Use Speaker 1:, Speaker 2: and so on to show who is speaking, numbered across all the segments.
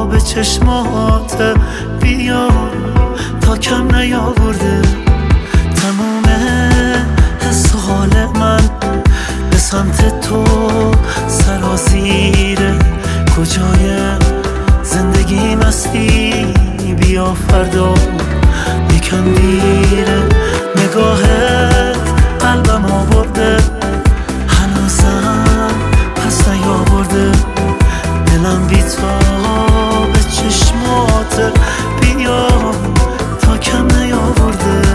Speaker 1: به چشمات بیا تا کم نیاورده تموم حس و حال من به سمت تو سرازیره کجای زندگی مستی بیا فردا یکم دیره نگاهت قلبم آورده هنوزم پس نیاورده دلم بی تا به چشمات بیا تا کم نیاورده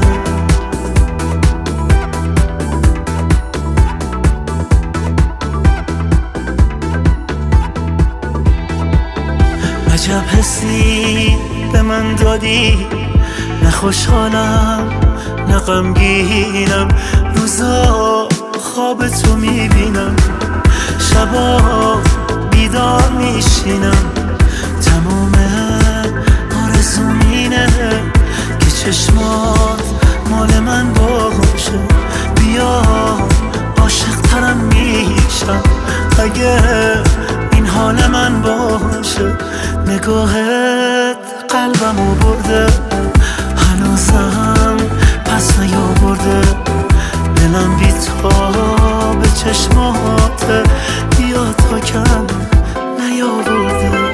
Speaker 1: عجب حسی به من دادی نه خوشحالم نه غمگینم روزا خواب تو میبینم شبا بیدار میشینم تمام آرزوم اینه که چشمات مال من باشه بیا عاشق ترم میشم اگه این حال من باشه نگاهت قلبمو برده هنوزم پس نیاورده دلم بی تا به چشمات بیا تا کم نیاورده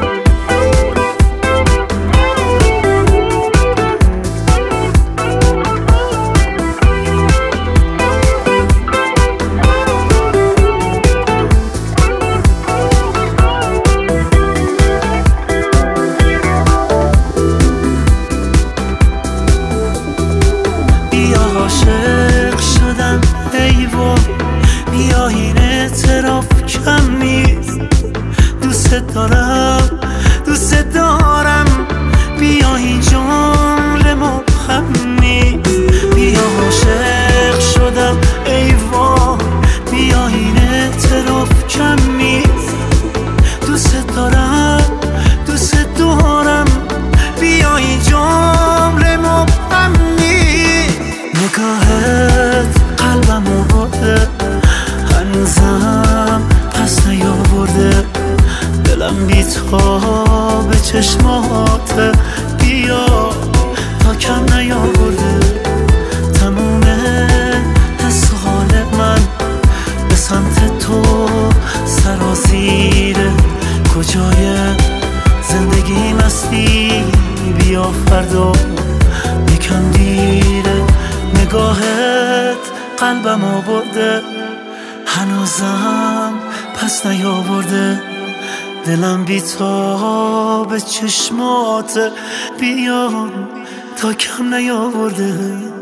Speaker 1: عاشق شدم ای وای بیا این اعتراف کم نیست دوست دارم بیا این جمله مبهم نیست بیا عاشق شدم ای وای بیا این اعتراف کم نیست دوست دارم بیا این جمله مبهم نیست نگاهت قلبمو برده هنوزم پس نیاورده دلم بی تا به چشمات بیا تا کم نیاورده تموم حس و حال من به سمت تو سرازیره کجای زندگی مستی بیا فردا یکم دیره نگاهت قلبمو برده هنوزم پس نیاورده دلم بی تا به چشمات بیا تا کم نیاورده